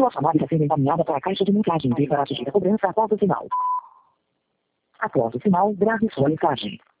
Sua chamada está sendo encaminhada para a caixa de mensagem e para atingir a cobrança após o sinal. Após o sinal, grave sua mensagem.